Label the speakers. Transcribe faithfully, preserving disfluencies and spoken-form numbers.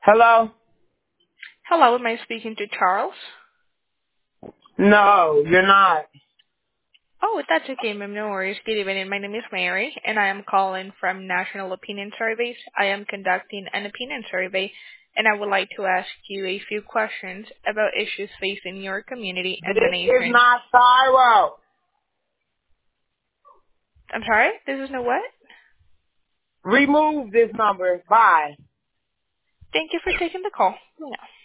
Speaker 1: Hello?
Speaker 2: Hello, am I speaking to Charles?
Speaker 1: No, you're not.
Speaker 2: Oh, that's okay, ma'am. No worries. Good evening. My name is Mary, and I am calling from National Opinion Surveys. I am conducting an opinion survey, and I would like to ask you a few questions about issues facing your community
Speaker 1: This
Speaker 2: and the
Speaker 1: is
Speaker 2: nation.
Speaker 1: not Cairo.
Speaker 2: I'm sorry? This is no what?
Speaker 1: Remove this number. Bye.
Speaker 2: Thank you for taking the call. Yeah.